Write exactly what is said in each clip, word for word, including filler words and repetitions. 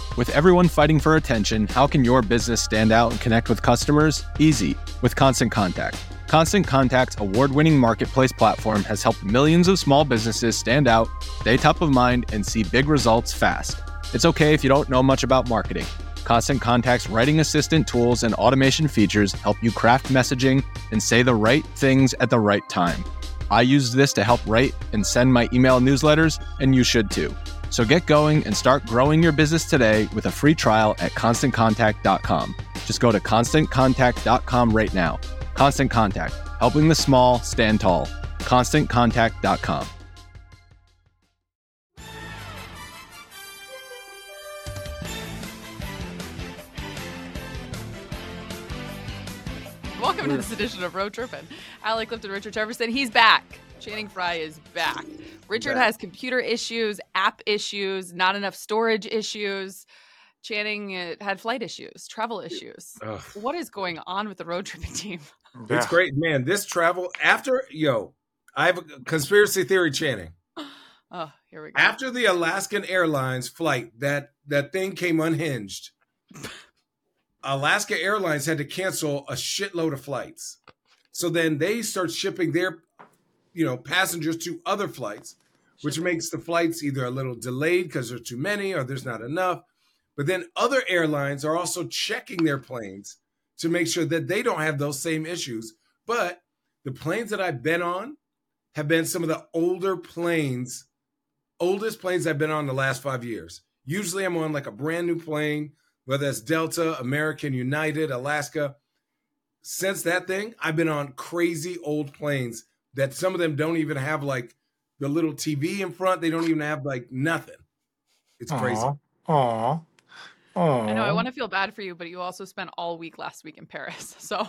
With everyone fighting for attention, how can your business stand out and connect with customers? Easy, with Constant Contact. Constant Contact's award-winning marketplace platform has helped millions of small businesses stand out, stay top of mind, and see big results fast. It's okay if you don't know much about marketing. Constant Contact's writing assistant tools and automation features help you craft messaging and say the right things at the right time. I used this to help write and send my email newsletters, and you should too. So get going and start growing your business today with a free trial at constant contact dot com. Just go to constant contact dot com right now. Constant Contact, helping the small stand tall. constant contact dot com. Welcome to this edition of Road Trippin'. Alec Clifton, Richard Treverson, he's back. Channing Frye is back. Richard back. has computer issues, app issues, not enough storage issues. Channing uh, had flight issues, travel issues. Ugh. What is going on with the Road Tripping team? Yeah. It's great, man. This travel after, yo, I have a conspiracy theory, Channing. Oh, here we go. After the Alaskan Airlines flight, that that thing came unhinged. Alaska Airlines had to cancel a shitload of flights. So then they start shipping their, you know, passengers to other flights, which Shipping. makes the flights either a little delayed because there's too many or there's not enough. But then other airlines are also checking their planes to make sure that they don't have those same issues. But the planes that I've been on have been some of the older planes, oldest planes I've been on the last five years. Usually I'm on like a brand new plane, whether it's Delta, American, United, Alaska. Since that thing, I've been on crazy old planes that some of them don't even have like the little T V in front. They don't even have like nothing. It's crazy. Aww. Aww. Aww. I know. I want to feel bad for you, but you also spent all week last week in Paris. So,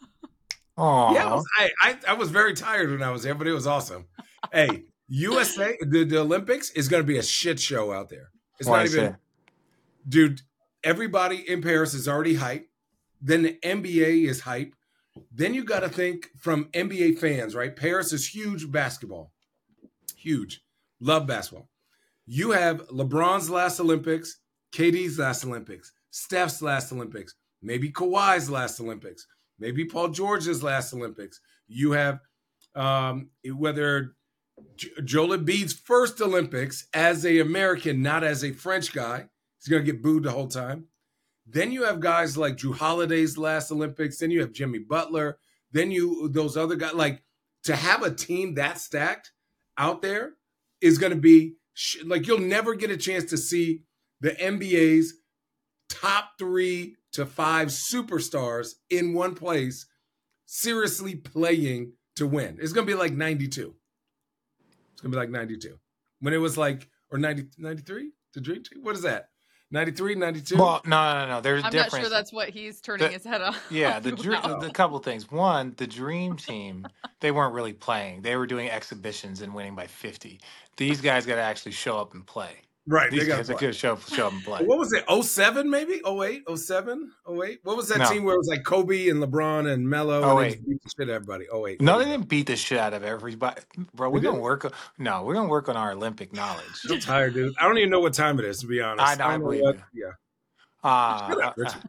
Aww. yeah, I was, I, I, I was very tired when I was there, but it was awesome. Hey, U S A, the, the Olympics is going to be a shit show out there. It's Why not is even, it? dude. Everybody in Paris is already hype. Then the N B A is hype. Then you got to think from N B A fans, right? Paris is huge basketball. Huge. Love basketball. You have LeBron's last Olympics, K D's last Olympics, Steph's last Olympics, maybe Kawhi's last Olympics, maybe Paul George's last Olympics. You have um, whether J- Joel Embiid's first Olympics as an American, not as a French guy. He's going to get booed the whole time. Then you have guys like Drew Holiday's last Olympics. Then you have Jimmy Butler. Then you, those other guys, like to have a team that stacked out there is going to be like, you'll never get a chance to see the N B A's top three to five superstars in one place seriously playing to win. It's going to be like ninety-two. It's going to be like ninety-two. When it was like, or ninety, ninety-three? The Dream Team? What is that? ninety-three, ninety-two? Well, no, no, no. There's a I'm difference. not sure that's what he's turning The- his head on. Yeah, the dream. Wow. The couple things. One, the Dream Team, they weren't really playing. They were doing exhibitions and winning by fifty. These guys got to actually show up and play. Right. These They got guys to are play. going to show up, show up and play. What was it? oh seven maybe? oh eight? oh seven? oh eight? What was that No. team where it was like Kobe and LeBron and Melo Oh and they eight. just beat the shit out of everybody? oh eight. No, they didn't beat the shit out of everybody, bro. We're They gonna did? work. On, no, we're gonna work on our Olympic knowledge. I'm tired, dude. I don't even know what time it is, to be honest. I know, I don't believe what, you. Yeah. Uh, Shut up, uh, Richard.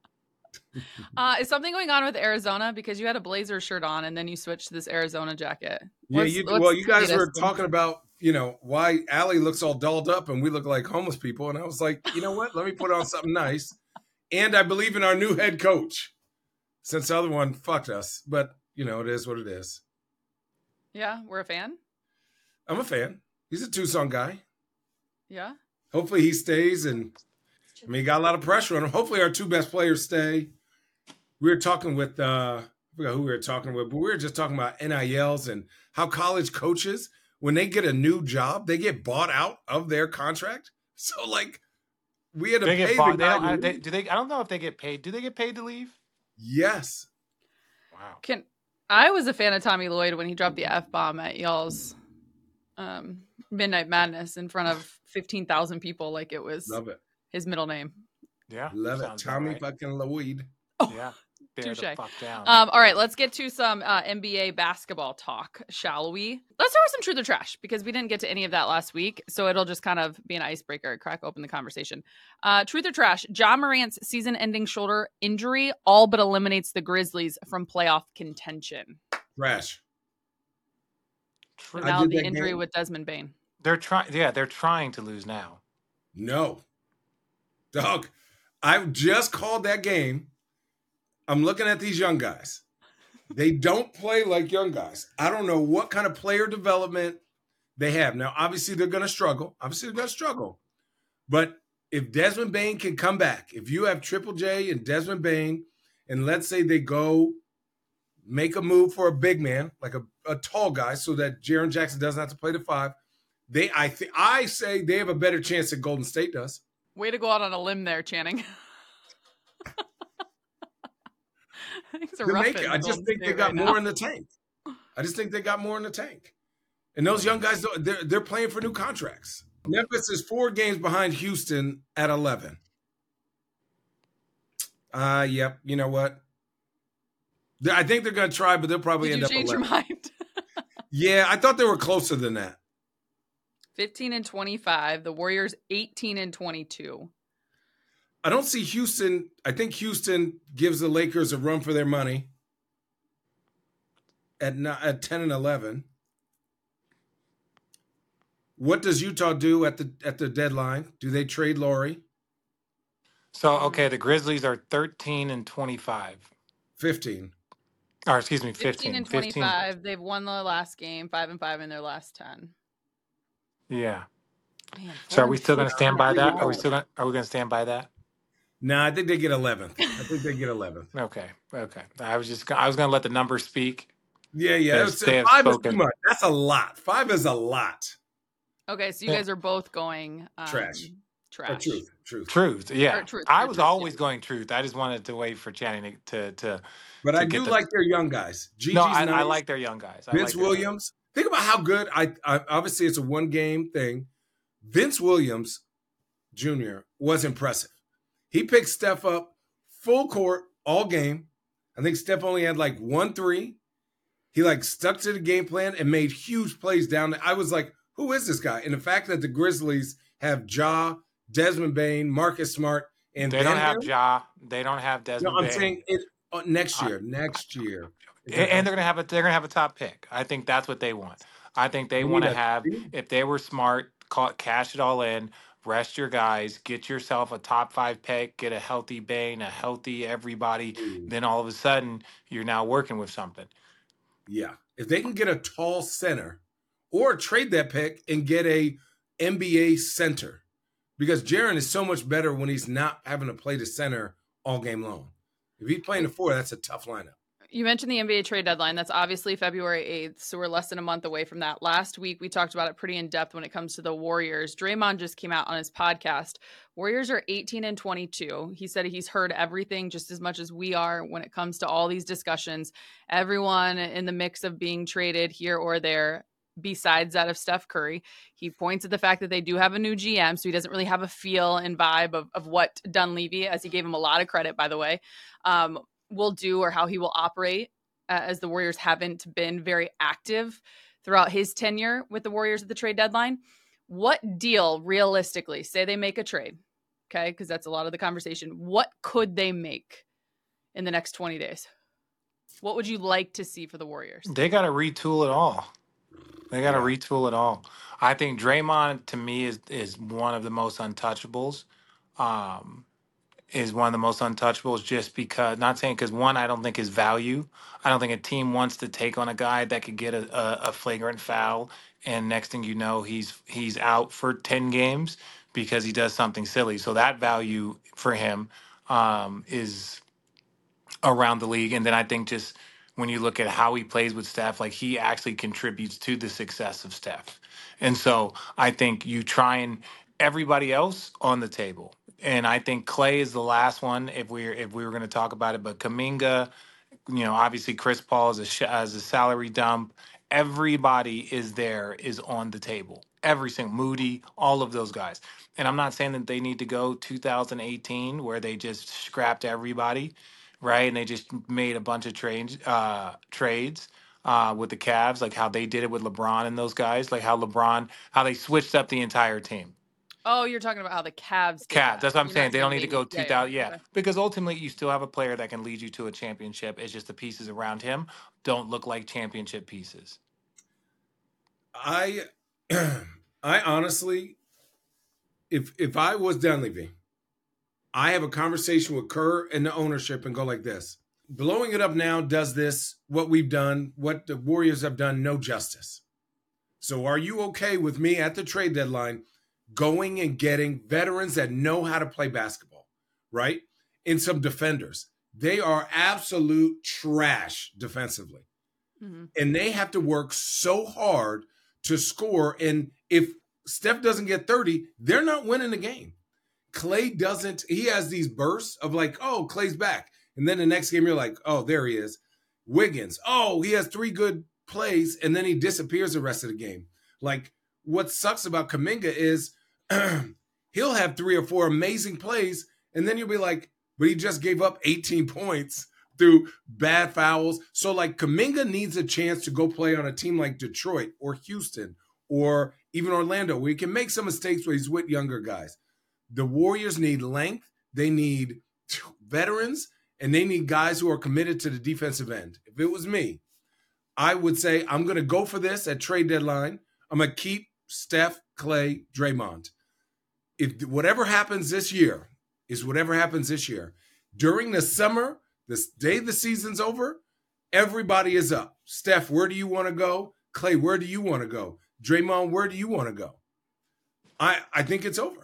Uh, is something going on with Arizona? Because you had a blazer shirt on and then you switched to this Arizona jacket. Yeah, What's- you, what's well, you guys the were latest? talking about, you know, why Allie looks all dolled up and we look like homeless people. And I was like, you know what? Let me put on something nice. And I believe in our new head coach since the other one fucked us. But, you know, it is what it is. Yeah, we're a fan. I'm a fan. He's a Tucson guy. Yeah. Hopefully he stays. And, I mean, he got a lot of pressure on him. Hopefully our two best players stay. We were talking with, uh, I forgot who we were talking with, but we were just talking about N I Ls and how college coaches, when they get a new job, they get bought out of their contract. So, like, we had to they pay get bought, the they guy. don't, to I- they, leave. do they? I don't know if they get paid. Do they get paid to leave? Yes. Wow. Can I was a fan of Tommy Lloyd when he dropped the F bomb at y'all's um, Midnight Madness in front of fifteen thousand people, like it was Love it. his middle name. Yeah. Love it. sounds about Tommy right. fucking Lloyd. Oh, Yeah. bear Touche. the fuck down. Um, all right, let's get to some uh, N B A basketball talk, shall we? Let's start with some truth or trash because we didn't get to any of that last week. So it'll just kind of be an icebreaker, crack open the conversation. Uh, truth or trash, Ja Morant's season-ending shoulder injury all but eliminates the Grizzlies from playoff contention. Trash. And now the injury game. with Desmond Bane. They're trying. Yeah, they're trying to lose now. No. Dog, I just called that game. I'm looking at these young guys. They don't play like young guys. I don't know what kind of player development they have. Now, obviously, they're going to struggle. Obviously, they're going to struggle. But if Desmond Bane can come back, if you have Triple J and Desmond Bane, and let's say they go make a move for a big man, like a, a tall guy, so that Jaren Jackson doesn't have to play the five, they I th- I say they have a better chance than Golden State does. Way to go out on a limb there, Channing. Make it. I just think they got right more now. in the tank. I just think they got more in the tank. And those young guys, they're, they're playing for new contracts. Memphis is four games behind Houston at eleven. Uh, yep. You know what? I think they're going to try, but they'll probably Did end you up change eleven. your mind? Yeah, I thought they were closer than that. fifteen and twenty-five. The Warriors eighteen and twenty-two. I don't see Houston. I think Houston gives the Lakers a run for their money at at ten and eleven. What does Utah do at the at the deadline? Do they trade Laurie? So okay, the Grizzlies are thirteen and twenty-five. Fifteen. Or excuse me, fifteen. fifteen and twenty-five. fifteen. They've won the last game, five and five in their last ten. Yeah. Man, so are we still going to stand by that? Are we still gonna, are we going to stand by that? No, nah, I think they get eleventh. I think they get eleventh. Okay, okay. I was just I was going to let the numbers speak. Yeah, yeah. They, they five spoken. is too much. That's a lot. Five is a lot. Okay, so you guys are both going um, trash. Trash. Or truth. Truth. Truth. Yeah. Or truth, I or was truth, always yeah. going truth. I just wanted to wait for Channing to to. But to I get do the... like their young guys. Gigi's no, I, nice. I like their young guys. I Vince like Williams. Think about how good. I, I obviously it's a one game thing. Vince Williams Junior was impressive. He picked Steph up full court all game. I think Steph only had like one three. He like stuck to the game plan and made huge plays down there. I was like, who is this guy? And the fact that the Grizzlies have Ja, Desmond Bane, Marcus Smart, and they don't have Bam, Ja. They don't have Desmond. No, I'm Bane. saying it uh, next year. Next year, and, and they're gonna have a they're gonna have a top pick. I think that's what they want. I think they want to have. If they were smart, call, cash it all in. Rest your guys. Get yourself a top five pick. Get a healthy Bane, a healthy everybody. Mm. Then all of a sudden, you're now working with something. Yeah, if they can get a tall center, or trade that pick and get a N B A center, because Jaren is so much better when he's not having to play the center all game long. If he's playing the four, that's a tough lineup. You mentioned the N B A trade deadline. That's obviously February eighth, so we're less than a month away from that. Last week, we talked about it pretty in depth when it comes to the Warriors. Draymond just came out on his podcast. Warriors are eighteen and twenty-two. He said he's heard everything just as much as we are when it comes to all these discussions. Everyone in the mix of being traded here or there, besides that of Steph Curry. He points at the fact that they do have a new G M, so he doesn't really have a feel and vibe of, of what Dunleavy, as he gave him a lot of credit, by the way, um, will do or how he will operate, uh, as the Warriors haven't been very active throughout his tenure with the Warriors at the trade deadline. What deal, realistically, say they make a trade, okay, because that's a lot of the conversation, what could they make in the next twenty days? What would you like to see for the Warriors? They got to retool it all. They got to Yeah. retool it all. I think Draymond, to me, is is one of the most untouchables. Um, is one of the most untouchables just because, not saying because, one, I don't think his value. I don't think a team wants to take on a guy that could get a, a, a flagrant foul, and next thing you know, he's he's out for ten games because he does something silly. So that value for him um, is around the league. And then I think just when you look at how he plays with Steph, like he actually contributes to the success of Steph. And so I think you try and everybody else on the table. And I think Clay is the last one if we're if we were going to talk about it. But Kuminga, you know, obviously Chris Paul is a sh- as a salary dump. Everybody is there is on the table. Every single Moody, all of those guys. And I'm not saying that they need to go two thousand eighteen where they just scrapped everybody. right? And they just made a bunch of trades, uh, trades uh, with the Cavs, like how they did it with LeBron and those guys, like how LeBron, how they switched up the entire team. Oh, you're talking about how the Cavs did Cavs. that. That's what I'm You're saying. not They don't need they to go made- two yeah, thousand. yeah. Yeah, Okay. because ultimately you still have a player that can lead you to a championship. It's just the pieces around him don't look like championship pieces. I, I honestly, if if I was Dunleavy, I have a conversation with Kerr and the ownership and go like this: blowing it up now does this, what we've done, what the Warriors have done, no justice. So are you okay with me at the trade deadline going and getting veterans that know how to play basketball, right? And some defenders. They are absolute trash defensively. Mhm. And they have to work so hard to score. And if Steph doesn't get thirty, they're not winning the game. Clay doesn't, he has these bursts of like, oh, Clay's back. And then the next game, you're like, oh, there he is. Wiggins, oh, he has three good plays, and then he disappears the rest of the game. Like, what sucks about Kuminga is he'll have three or four amazing plays, and then you'll be like, but he just gave up eighteen points through bad fouls. So, like, Kuminga needs a chance to go play on a team like Detroit or Houston or even Orlando, where he can make some mistakes where he's with younger guys. The Warriors need length. They need veterans, and they need guys who are committed to the defensive end. If it was me, I would say I'm going to go for this at trade deadline. I'm going to keep Steph, Clay, Draymond. If whatever happens this year is whatever happens this year. During the summer, the day the season's over, everybody is up. Steph, where do you want to go? Clay, where do you want to go? Draymond, where do you want to go? I, I think it's over.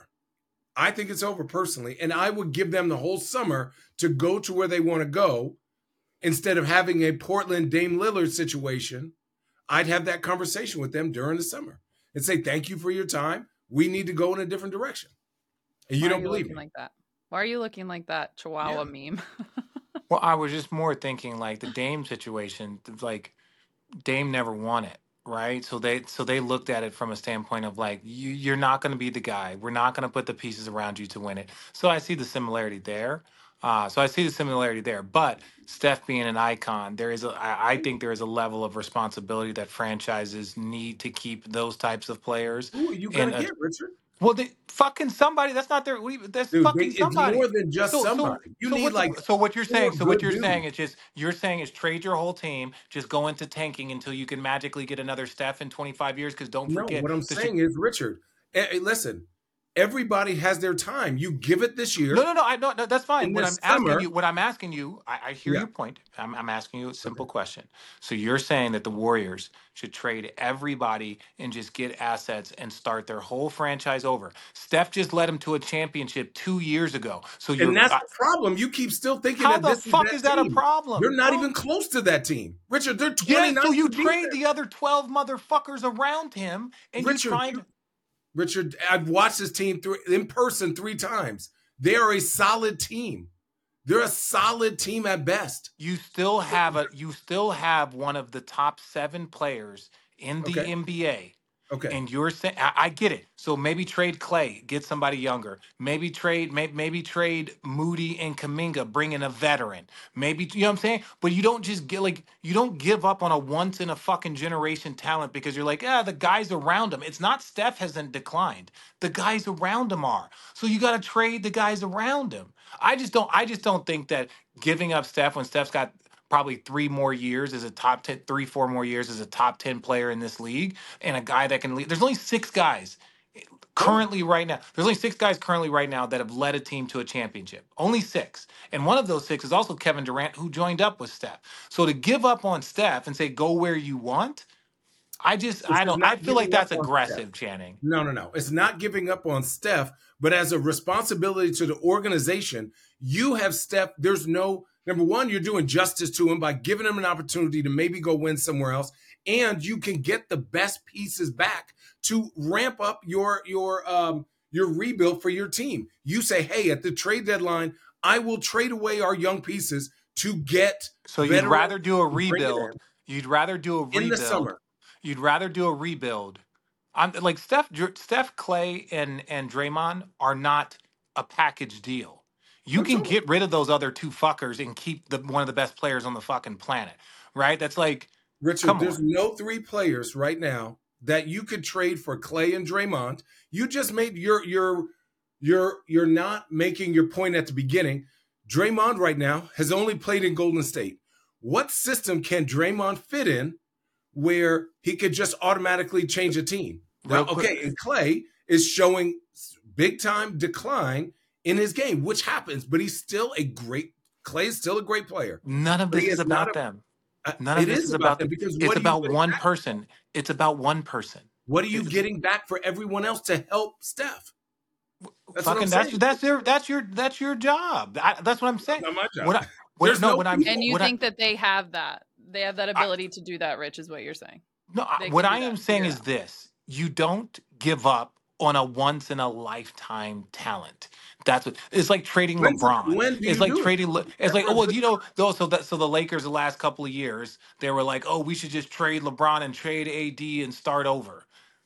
I think it's over personally, and I would give them the whole summer to go to where they want to go instead of having a Portland Dame Lillard situation. I'd have that conversation with them during the summer and say, thank you for your time. We need to go in a different direction. And you Why don't are you believe looking me. like that? Why are you looking like that Chihuahua Yeah. meme? Well, I was just more thinking like the Dame situation, like Dame never won it, right? So they so they looked at it from a standpoint of like you you're not going to be the guy. We're not going to put the pieces around you to win it. So I see the similarity there. Uh, so I see the similarity there. But Steph being an icon, there is a I, I think there is a level of responsibility that franchises need to keep those types of players Who are you in going to a get, Richard? well, they fucking somebody. That's not their. we- That's Dude, they, fucking it's more somebody. than just So so somebody. You so need what's like the, so what you're saying? four So what good you're saying dudes. is just you're saying is trade your whole team, just go into tanking until you can magically get another Steph in twenty-five years. Because don't No, forget what I'm the Chi- saying is, Richard, eh, eh, listen, everybody has their time. You give it this no, year. no, no. I no, no, that's fine. In What this I'm asking summer, you, what I'm asking you, I, I hear yeah, your point. I'm, I'm asking you a okay. simple question. So you're saying that the Warriors should trade everybody and just get assets and start their whole franchise over. Steph just led them to a championship two years ago. So And you're that's uh, the problem. You keep still thinking how that the this is fuck that is that a team. They're problem, not bro? even close to that team. Richard, they're Yes, twenty-ninth so you in trade defense. the other twelve motherfuckers around him and you Richard, try you, to. Richard, I've watched this team through in person three times. They are a solid team. They're a solid team at best. You still have a you still have one of the top seven players in the Okay. N B A. Okay. And you're saying I, I get it. So maybe trade Clay, get somebody younger. Maybe trade, maybe, maybe trade Moody and Kaminga, bring in a veteran. Maybe you know what I'm saying. But you don't just get like you don't give up on a once in a fucking generation talent because you're like, ah, the guys around him. It's not Steph hasn't declined. The guys around him are. So you got to trade the guys around him. I just don't. I just don't think that giving up Steph when Steph's got probably three more years as a top ten, three, four more years as a top ten player in this league and a guy that can lead. There's only six guys currently right now. There's only six guys currently right now that have led a team to a championship. Only six. And one of those six is also Kevin Durant, who joined up with Steph. So to give up on Steph and say, go where you want, I just, This I is don't, I not feel like giving up that's on Steph. aggressive, Channing. No, no, no. It's not giving up on Steph, but as a responsibility to the organization, you have Steph. There's no, number one, you're doing justice to him by giving him an opportunity to maybe go win somewhere else. And you can get the best pieces back to ramp up your, your, um, your rebuild for your team. You say, hey, at the trade deadline, I will trade away our young pieces to get So you'd veterans rather do a and bring it rebuild. You'd rather do a in in the rebuild. summer. You'd rather do a rebuild. I'm like Steph, Steph, Clay, and and Draymond are not a package deal. You Oh, can totally. get rid of those other two fuckers and keep the one of the best players on the fucking planet, right? That's like, Richard, come there's on. no three players right now that you could trade for Clay and Draymond. You just made your your your you're not making your point at the beginning. Draymond right now has only played in Golden State. What system can Draymond fit in where he could just automatically change a team? Now, Real quick. okay, and Clay is showing big time decline in his game, which happens, but he's still a great Clay is still a great player. None of But this he is is not about a- them. Uh, None of it this is is about about them them. because It's what are you about getting one back? person. It's about one person. What are you It's- getting back for everyone else to help Steph? That's what I'm fucking that's saying. that's your that's your that's your job. I, that's what I'm saying. Not my job. What I, what, There's no, no what I'm people. And you what think I, that they have that? They have that ability to do that, Rich, is what you're saying. no, I- They what can do I am that. saying Figure is it out. this: you don't give up on a once in a lifetime talent. That's what it's like trading When's- LeBron. when do It's you like do it? trading. Le, it's like, Never oh well, good. you know, though. So that so the Lakers the last couple of years they were like, oh, we should just trade LeBron and trade A D and start over.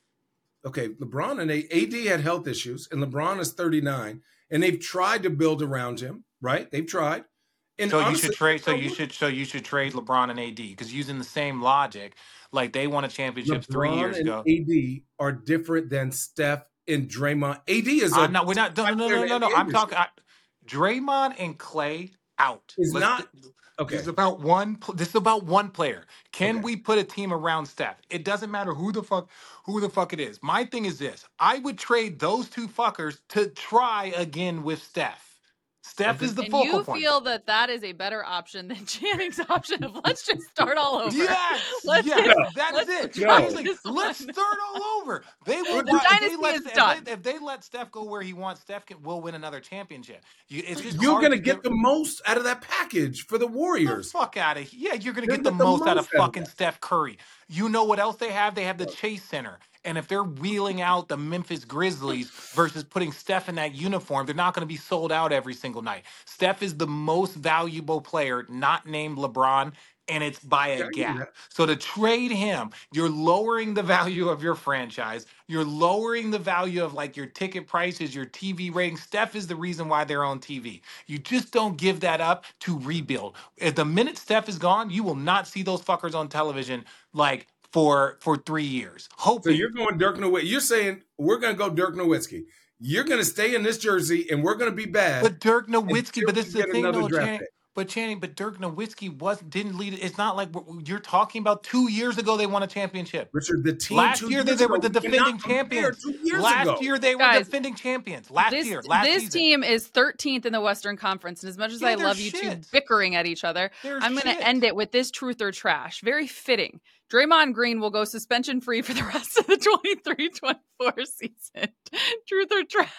Okay, LeBron and A- AD had health issues, and LeBron is thirty-nine, and they've tried to build around him, right? They've tried. And So honestly, you should trade. So no, you should. So you should trade LeBron and A D because using the same logic, like they won a championship three LeBron years and ago. A D are different than Steph and Draymond. A D is a I'm not. We're not. No, no, no, no, no. no. I'm talking. I, Draymond and Clay out. Is Let's- not okay. This is about one. pl- This is about one player. Can Okay. we put a team around Steph? It doesn't matter who the fuck, who the fuck it is. My thing is this: I would trade those two fuckers to try again with Steph. Steph Okay. is the And focal you point. feel that that is a better option than Channing's option of let's just start all over. Yes, Let's yes, just- that's let's it. try He's like, this let's one. start all over. They will. The wa- if they dynasty let, is Ste- if done. They, if they let Steph go where he wants, Steph can, will win another championship. You, it's just You're hard going to to get the most out of that package for the the Warriors. fuck out of here. Yeah, you're gonna They're get the get the most out of most out of fucking that. Steph Curry. You know what else they have? They have the Chase Center. And if they're wheeling out the Memphis Grizzlies versus putting Steph in that uniform, they're not going to be sold out every single night. Steph is the most valuable player, not named LeBron, and it's by Yeah, a I get gap. that. So to trade him, you're lowering the value of your franchise. You're lowering the value of like your ticket prices, your T V ratings. Steph is the reason why they're on T V. You just don't give that up to rebuild. At the minute Steph is gone, you will not see those fuckers on television like for for three years. So Hoping you're going Dirk Nowitzki. You're saying we're going to go Dirk Nowitzki. You're going to stay in this jersey, and we're going to be bad. But Dirk Nowitzki, until but this we is the get thing, another though, draft Channing. pick. But Channing, but Dirk Nowitzki was didn't lead. It's not like we're- you're talking about two years ago they won a championship. Richard, the team Last two year they, years they were ago, the we cannot defending compare champions. Two years Last ago. year they were Guys, defending champions. Last this year, last this season. team is thirteenth in the Western Conference, and as much as Yeah, I they're love you two shit. bickering at each other, They're I'm going to shit. end it with this truth or trash. Very fitting. Draymond Green will go suspension free for the rest of the twenty-three twenty-four season. Truth or trash?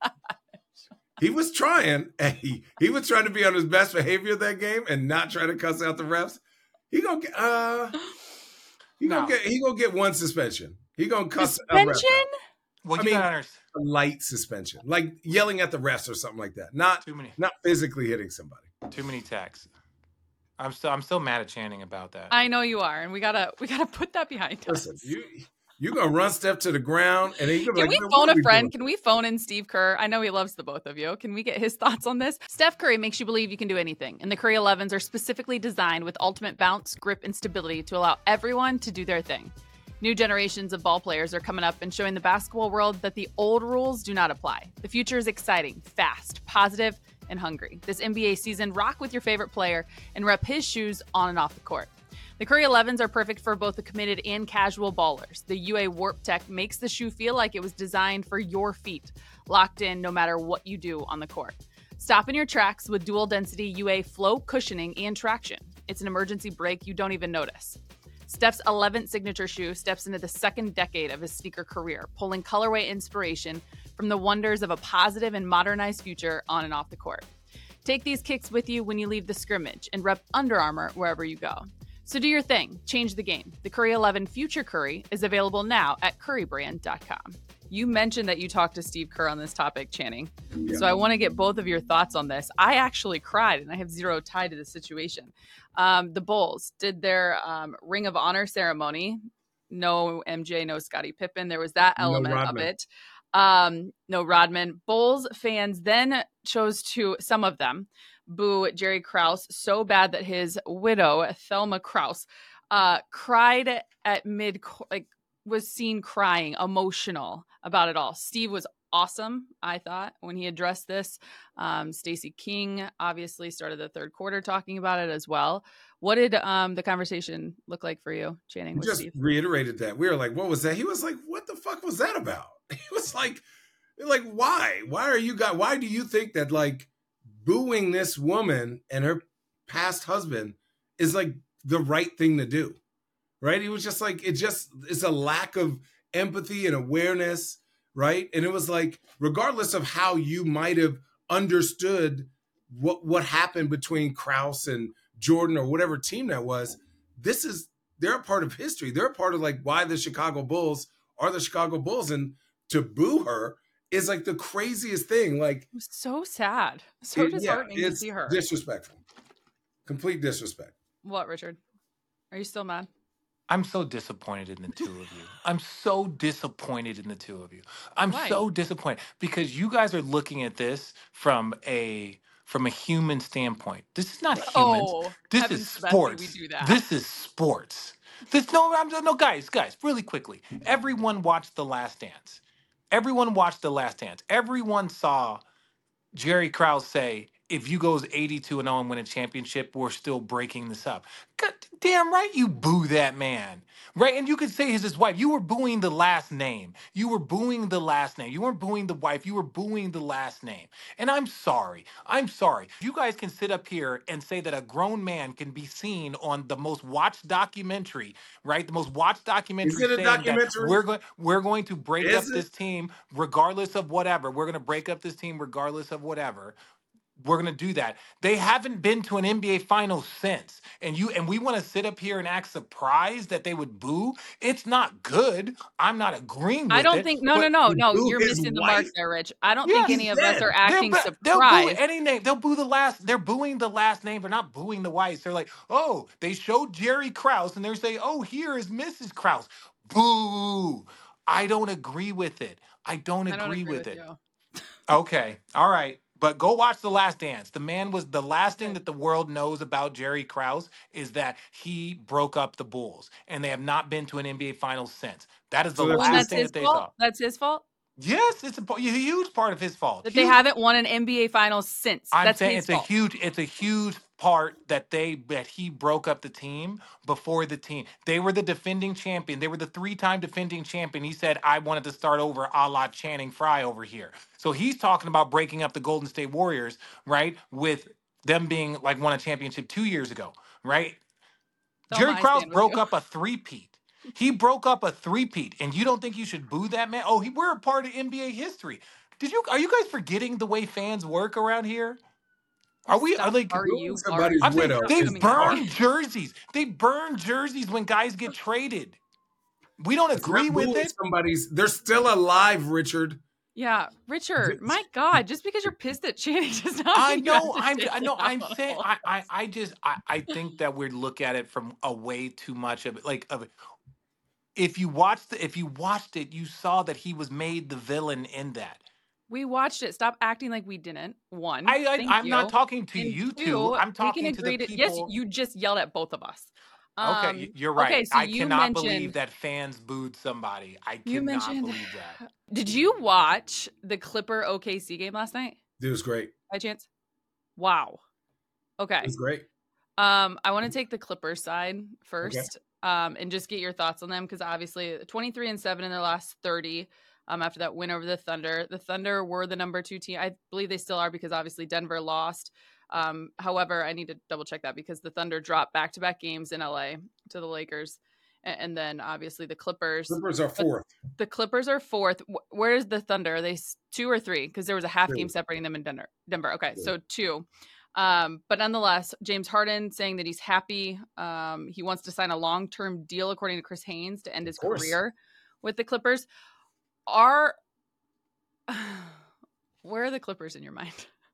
He was trying. Hey, he was trying to be on his best behavior that game and not try to cuss out the refs. He gonna get. Uh, he gonna No. get. He gonna get one suspension. He gonna cuss a ref out. Suspension? Well, I you mean- gotta understand. A light suspension, like yelling at the refs or something like that. Not Too many, not physically hitting somebody. too many texts. I'm still, I'm still mad at Channing about that. I know you are, and we gotta we gotta put that behind Listen, us. you you gonna run Steph to the ground, and then you gonna Can be we like, "Man, what phone are a we friend? doing?" Can we phone in Steve Kerr? I know he loves the both of you. Can we get his thoughts on this? Steph Curry makes you believe you can do anything, and the Curry elevens are specifically designed with ultimate bounce, grip, and stability to allow everyone to do their thing. New generations of ball players are coming up and showing the basketball world that the old rules do not apply. The future is exciting, fast, positive, and hungry. This N B A season, rock with your favorite player and rep his shoes on and off the court. The Curry elevens are perfect for both the committed and casual ballers. The U A Warp Tech makes the shoe feel like it was designed for your feet, locked in no matter what you do on the court. Stop in your tracks with dual density U A flow cushioning and traction. It's an emergency brake you don't even notice. Steph's eleventh signature shoe steps into the second decade of his sneaker career, pulling colorway inspiration from the wonders of a positive and modernized future on and off the court. Take these kicks with you when you leave the scrimmage and rep Under Armour wherever you go. So do your thing. Change the game. The Curry eleven Future Curry is available now at curry brand dot com. You mentioned that you talked to Steve Kerr on this topic, Channing. Yeah. So I want to get both of your thoughts on this. I actually cried, and I have zero tie to the situation. Um, the Bulls did their um, Ring of Honor ceremony. No M J, no Scottie Pippen. There was that No element of Rodman. it. Um, no, Rodman. Bulls fans then chose to, some of them, boo Jerry Krause so bad that his widow, Thelma Krause, uh, cried at mid, like, was seen crying, emotional about it all. Steve was awesome, I thought, when he addressed this. Um, Stacey King obviously started the third quarter talking about it as well. What did um, the conversation look like for you, Channing? He With just Steve? reiterated that. We were like, what was that? He was like, what the fuck was that about? He was like, like, why? Why are you guys, why do you think that like booing this woman and her past husband is like the right thing to do? Right? He was just like, it just is a lack of empathy and awareness, right? And it was like, regardless of how you might have understood what what happened between Krause and Jordan or whatever team that was, this is, they're a part of history. They're a part of like why the Chicago Bulls are the Chicago Bulls. And to boo her is like the craziest thing. Like, it was so sad. So it, disheartening yeah, to see her. Disrespectful. Complete disrespect. What, Richard? Are you still mad? I'm so disappointed in the two of you. I'm so disappointed in the two of you. I'm Why? so disappointed because you guys are looking at this from a from a human standpoint. This is not humans. Oh, this heavens is to Betsy, we sports. do that. This is sports. This no, I'm no guys, guys, really quickly. Everyone watched The Last Dance. Everyone watched The Last Dance. Everyone saw Jerry Krause say, if you goes eighty-two and oh and win a championship, we're still breaking this up. God damn right you boo that man. Right? And you could say he's his wife. You were booing the last name. You were booing the last name. You weren't booing the wife. You were booing the last name. And I'm sorry. I'm sorry. You guys can sit up here and say that a grown man can be seen on the most watched documentary, right? The most watched documentary Is it a saying documentary? that we're going we're going to break Is up it? this team regardless of whatever. We're going to break up this team regardless of whatever. We're going to do that. They haven't been to an N B A Finals since. And you and we want to sit up here and act surprised that they would boo. It's not good. I'm not agreeing with I don't it, think, no, no, but no, to no, boo you're his missing the mark wife? there, Rich. I don't yes, think any of us dead. are they're, acting bu- they'll boo surprised. any name. They'll boo the last. They're booing the last name. They're not booing the wife. They're like, oh, they showed Jerry Krause and they're saying, oh, here is Missus Krause. Boo. I don't agree with it. I don't I don't agree agree with with it. you. Okay. All right. But go watch The Last Dance. The man was the last thing Okay. that the world knows about Jerry Krause is that he broke up the Bulls and they have not been to an N B A Finals since. That is the So that's Well, and last that's thing his that they fault. saw. That's his fault Yes, it's a, po- a huge part of his fault. that they Huge. haven't won an N B A Finals since. I'm That's saying his it's a fault. huge it's a huge part that they that he broke up the team before the team. They were the defending champion. They were the three-time defending champion. He said, I wanted to start over a la Channing Frye over here. So he's talking about breaking up the Golden State Warriors, right? With them being like won a championship two years ago, right? Thelma, Jerry I Krause stand with broke you. up a three-peat. He broke up a three-peat, and you don't think you should boo that man? Oh, he, we're a part of N B A history. Did you? Are you guys forgetting the way fans work around here? Are we? Are Stop, like? are Booing you? somebody's Are I'm you? saying widow Stop they is coming at hard. me. burn jerseys. They burn jerseys when guys get traded. We don't It's agree not with booing it. somebody's. They're still alive, Richard. Yeah, Richard, my God, just because you're pissed at Channing does not I mean you have know. to I'm. take I it know. I'm out. saying. I. I. I just. I. I think that we look at it from a way too much of it. Like of it. If you watched the, if you watched it, you saw that he was made the villain in that. We watched it. Stop acting like we didn't. One, I. I thank I'm you. not talking to And you two. two, I'm we can talking to the agree to. Yes, people. you just yelled at both of us. Okay, y- Um. you're right. Okay, so I you cannot mentioned believe that fans booed somebody. I you cannot mentioned. believe that. Did you watch the Clipper O K C game last night It was great. by chance? Wow. Okay. It was great. Um, I want to take the Clippers side first, um, and just get your thoughts on them because obviously twenty-three and seven in their last thirty. Um, after that win over the Thunder, the Thunder were the number two team. I believe they still are because obviously Denver lost. Um, however, I need to double check that because the Thunder dropped back-to-back games in L A to the Lakers, and, and then obviously the Clippers. Clippers are fourth. The Clippers are fourth. Wh- Where is the Thunder? Are they s- two or three? Because there was a half Two. game separating them in Denver. Denver. Okay, Two. so two. Um, but nonetheless, James Harden saying that he's happy. Um, he wants to sign a long-term deal, according to Chris Haynes, to end his course. career with the Clippers. Are where are the Clippers in your mind?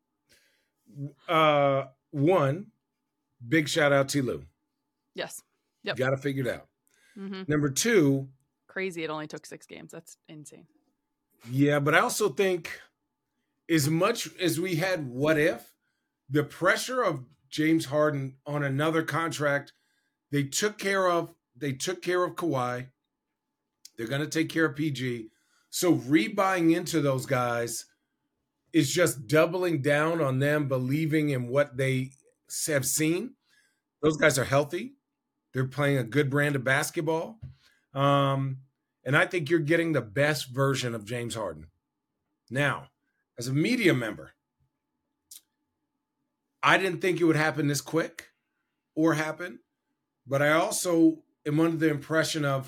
Uh, one, big shout out to Lou. Yes. Yep. Got to figure it out. Mm-hmm. Number two, Crazy. It only took six games. That's insane. Yeah, but I also think as much as we had what if, the pressure of James Harden on another contract, they took care of they took care of Kawhi. They're going to take care of P G. So rebuying into those guys is just doubling down on them believing in what they have seen. Those guys are healthy. They're playing a good brand of basketball. Um, and I think you're getting the best version of James Harden. Now, as a media member, I didn't think it would happen this quick or happen, but I also am under the impression of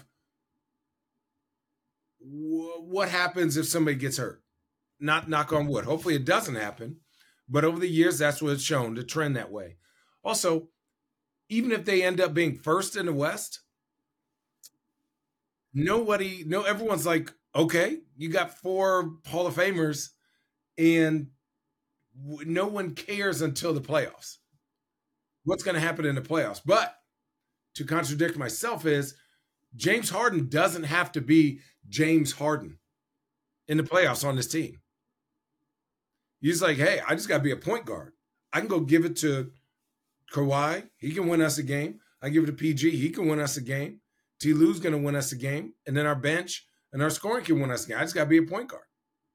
w- what happens if somebody gets hurt. Not knock on wood. Hopefully it doesn't happen, but over the years, that's what it's shown to trend that way. Also, even if they end up being first in the West, nobody, no, everyone's like, okay, you got four Hall of Famers, and w- no one cares until the playoffs. What's going to happen in the playoffs? But to contradict myself is James Harden doesn't have to be James Harden in the playoffs on this team. He's like, hey, I just got to be a point guard. I can go give it to Kawhi. He can win us a game. I give it to P G. He can win us a game. T. Lue's going to win us a game. And then our bench and our scoring can win us a game. I just got to be a point guard.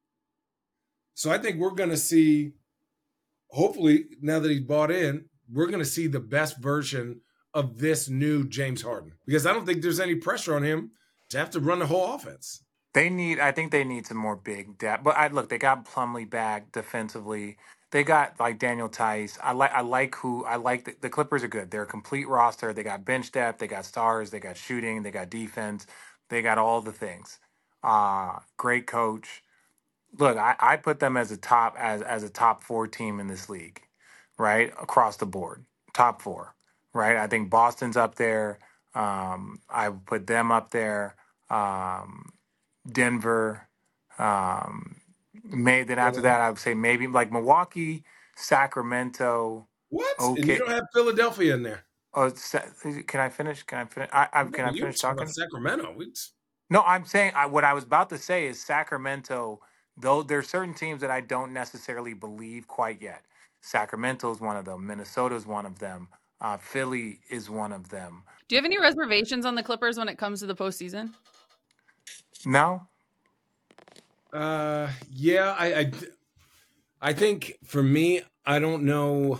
So I think we're going to see, hopefully, now that he's bought in, we're going to see the best version of this new James Harden. Because I don't think there's any pressure on him to have to run the whole offense. They need, I think they need some more big depth. But I look, they got Plumlee back defensively. They got like Daniel Tice. I like, I like who, I like the, the Clippers are good. They're a complete roster. They got bench depth. They got stars. They got shooting. They got defense. They got all the things. Uh, great coach. Look, I, I put them as a top as as a top four team in this league, right across the board, top four, right. I think Boston's up there. Um, I put them up there. Um, Denver. Um, May then after that, I would say maybe like Milwaukee, Sacramento. What? And you Okay. don't have Philadelphia in there. Oh, Sa- can I finish? Can I finish? I, I No, can I you were finish talking about talking? Sacramento. It's, No, I'm saying I, what I was about to say is Sacramento, though there's certain teams that I don't necessarily believe quite yet. Sacramento is one of them. Minnesota is one of them. Uh, Philly is one of them. Do you have any reservations on the Clippers when it comes to the postseason? No? uh, yeah, I, I, I think for me, I don't know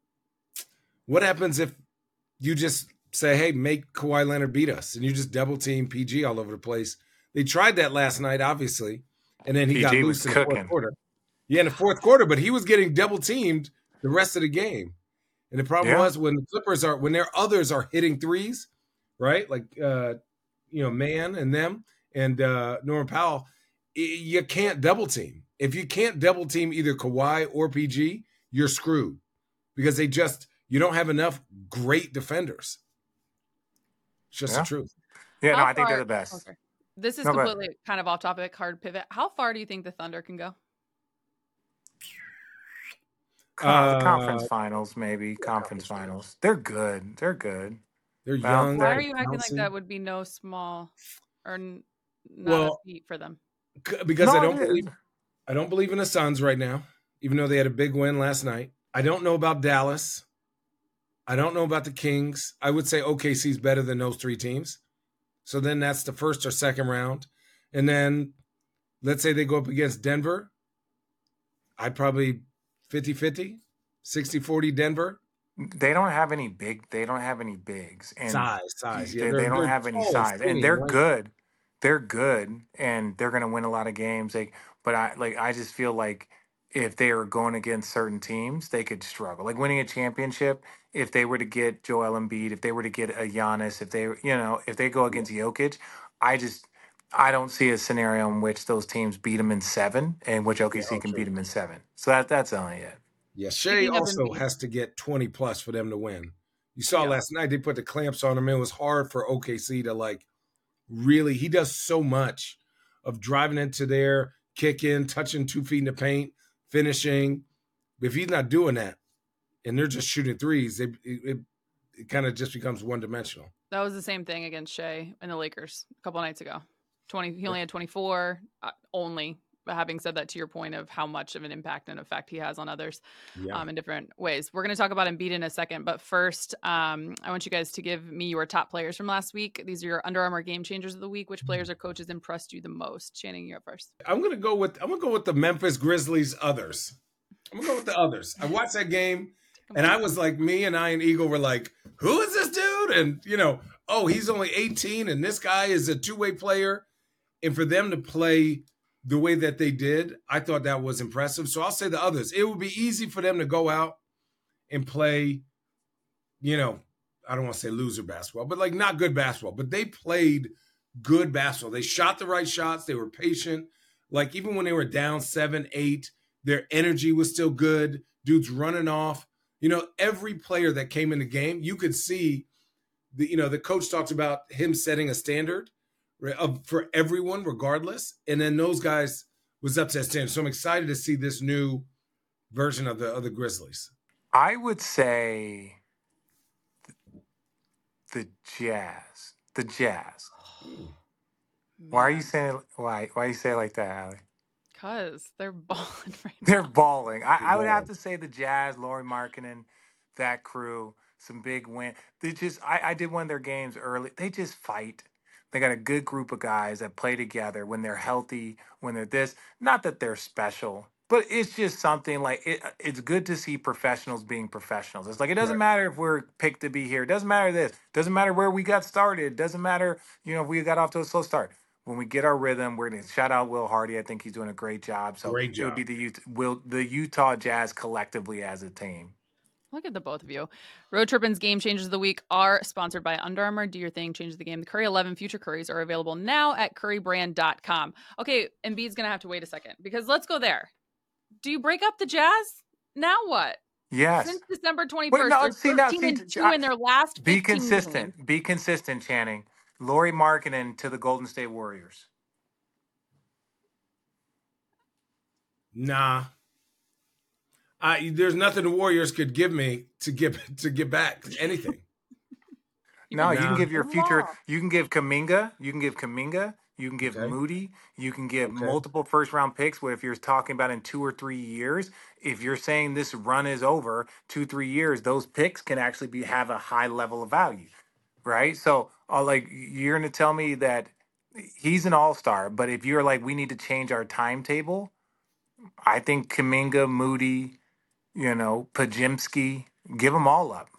what happens if you just say, hey, make Kawhi Leonard beat us, and you just double team P G all over the place. They tried that last night, obviously, and then he P G got was loose in the fourth cooking. quarter. Yeah, in the fourth quarter, but he was getting double teamed the rest of the game. And the problem Yeah. was when the Clippers are when their others are hitting threes, right? Like uh, you know, Man and them and uh, Norman Powell, y- you can't double team. If you can't double team either Kawhi or P G, you're screwed because they just you don't have enough great defenders. It's just Yeah. the truth. Yeah, no, How I think they're far- the best. oh, sorry. This is No, go ahead. completely kind of off topic, hard pivot. How far do you think the Thunder can go? Con- Uh, conference finals, maybe. Conference conference finals. They're good. They're good. They're But I don't young. Why Right. are you acting like bouncing. that would be no small or n- not Well, a feat for them? C- Because No, I don't it believe is. I don't believe in the Suns right now, even though they had a big win last night. I don't know about Dallas. I don't know about the Kings. I would say O K C is better than those three teams. So then that's the first or second round. And then let's say they go up against Denver. I'd probably fifty-fifty, sixty-forty Denver. They don't have any big. They don't have any bigs, and Size, size. Yeah, they, they're, they don't they're have any tall and size, and skinny they're and lanky. good. They're good, and they're going to win a lot of games. They, but I like. I just feel like if they are going against certain teams, they could struggle. Like winning a championship, if they were to get Joel Embiid, if they were to get a Giannis, if they, you know, if they go against Jokic, I just. I don't see a scenario in which those teams beat them in seven, and which Yeah, O K C oh, can true. beat them in seven. So that that's only it. Yeah, Shea Speaking of also Embiid. has to get twenty plus for them to win. You saw Yeah. last night they put the clamps on him. It was hard for O K C to like really. He does so much of driving into there, kicking, touching two feet in the paint, finishing. If he's not doing that, and they're just shooting threes, it it, it kind of just becomes one dimensional. That was the same thing against Shea and the Lakers a couple nights ago. twenty. He only had twenty-four uh, only. But having said that, to your point of how much of an impact and effect he has on others Yeah. um, in different ways. We're going to talk about Embiid in a second. But first, um, I want you guys to give me your top players from last week. These are your Under Armour game changers of the week. Which players or coaches impressed you the most? Channing, you're up first. I'm gonna go with I'm gonna go with the Memphis Grizzlies others. I'm gonna go with the others. I watched that game and I was like, me and I and Eagle were like, who is this dude? And you know, oh, he's only eighteen and this guy is a two-way player. And for them to play the way that they did, I thought that was impressive. So I'll say the others. It would be easy for them to go out and play, you know, I don't want to say loser basketball, but like not good basketball. But they played good basketball. They shot the right shots. They were patient. Like even when they were down seven, eight, their energy was still good. Dudes running off. You know, every player that came in the game, you could see, the, you know, the coach talked about him setting a standard of, for everyone, regardless. And then those guys was up to that standard. So I'm excited to see this new version of the of the Grizzlies. I would say the Jazz. The Jazz. Why are you saying why? Why you say it like that, Allie? Because they're balling right now. They're balling. I, They're I would have balling. to say the Jazz, Lauri Markkanen, that crew, some big win. They just I, I did one of their games early. They just fight. They got a good group of guys that play together when they're healthy, when they're this. Not that they're special, but it's just something like it, it's good to see professionals being professionals. It's like it doesn't Right. matter if we're picked to be here. It doesn't matter this. It doesn't matter where we got started. It doesn't matter, you know, if we got off to a slow start. When we get our rhythm, we're going to shout out Will Hardy. I think he's doing a great job. So Great it would be job. the Utah, will the Utah Jazz collectively as a team. Look at the both of you. Road Trippin's Game Changers of the Week are sponsored by Under Armour. Do your thing, change the game. The Curry eleven Future Curries are available now at curry brand dot com. Okay, Embiid's going to have to wait a second because let's go there. Do you break up the Jazz? Now what? Yes. Since December twenty-first, Wait, no, they're see, now, thirteen see, and two I- in their last Be fifteen consistent. games. Be consistent, Channing. Lauri Markkanen to the Golden State Warriors. Nah. I, there's nothing the Warriors could give me to give to get back anything. No, you can Nah. give your Give 'em future. all. You can give Kaminga. You can give Kaminga. You can give Okay. Moody. You can give Okay. multiple first round picks. Where if you're talking about in two or three years, if you're saying this run is over, two three years, those picks can actually be have a high level of value, right? So, uh, like you're going to tell me that he's an all star, but if you're like we need to change our timetable, I think Kaminga, Moody, you know, Pajimski, give them all up.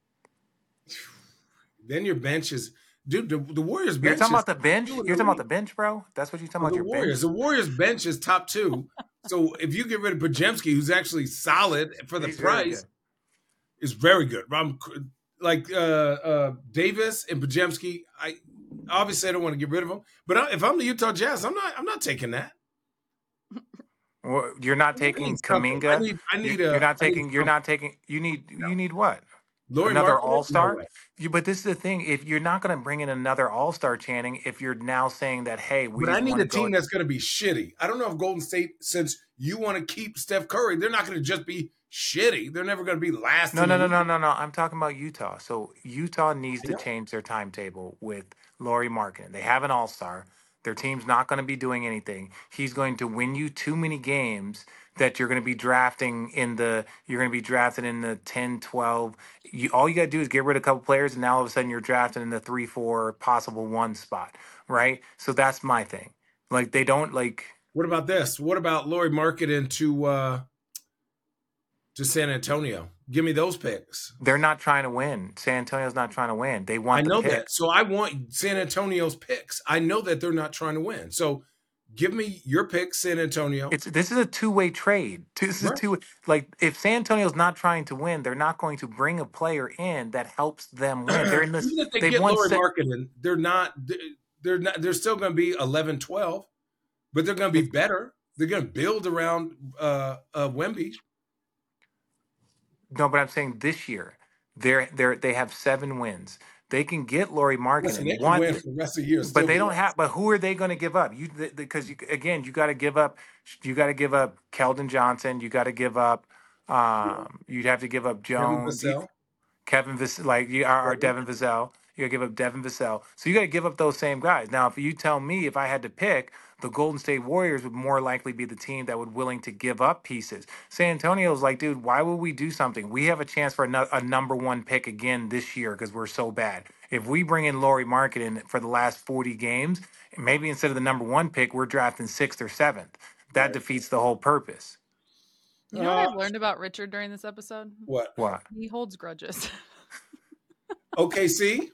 Then your bench is, dude. The, the Warriors You're bench talking is about the bench. two You're in talking the about the league. bench, bro. That's what you're talking Well, about. the Your Warriors. bench. The Warriors bench is top two. So if you get rid of Pajemski, who's actually solid for the He's very price, good. is very good. I'm, like uh, uh, Davis and Pajemski, I obviously I don't want to get rid of them. But I, if I'm the Utah Jazz, I'm not. I'm not taking that. Well, you're not I taking need something. Kaminga. I need. I need You- a. You're not I need taking. You're something. not taking. You need. No. You need what? Lauri Another Markkanen? All No Star. way. You, but this is the thing. If you're not going to bring in another All Star, Channing, if you're now saying that, hey, we But I just need want a to go. team that's going to be shitty. I don't know if Golden State, since you want to keep Steph Curry, they're not going to just be shitty. They're never going to be last. No, in no, the no, no, league. no, no. I'm talking about Utah. So Utah needs I to know. change their timetable with Lauri Markkanen. They have an All Star. Their team's not going to be doing anything. He's going to win you too many games that you're going to be drafting in the you're going to be drafted in the ten, twelve. You, all you got to do is get rid of a couple players, and now all of a sudden you're drafted in the three, four, possible one spot, right? So that's my thing. Like they don't like. What about this? What about Lauri Markkanen to uh, to San Antonio? Give me those picks. They're not trying to win. San Antonio's not trying to win. They want I the know picks. that. So I want San Antonio's picks. I know that they're not trying to win. So give me your picks, San Antonio. It's this is a two way trade. This is Right. two like if San Antonio's not trying to win, they're not going to bring a player in that helps them win. They're in this. Even if they They've get won. Lauri Se- Markkanen, they're not. They're not. They're still going to be eleven, twelve, but they're going to be better. They're going to build around uh, uh, Wemby. no, but I'm saying this year, they're they're they have seven wins. They can get Lauri Listen, they Markkanen can one, win for the rest of the year. but still they be don't last. have. But who are they going to give up? You because you again you got to give up. You got to give up Keldon Johnson. You got to give up. Um, you'd have to give up Kevin Jones. You- Vassell. Kevin Vis like you are, or Devin Vassell. You got to give up Devin Vassell. So you got to give up those same guys. Now, if you tell me if I had to pick, the Golden State Warriors would more likely be the team that would willing to give up pieces. San Antonio's like, dude, why would we do something? We have a chance for a, no- a number one pick again this year because we're so bad. If we bring in Laurie Marketing for the last forty games, maybe instead of the number one pick, we're drafting sixth or seventh. That Right. defeats the whole purpose. You know what Uh, I've learned about Richard during this episode? What? What? He holds grudges. O K C?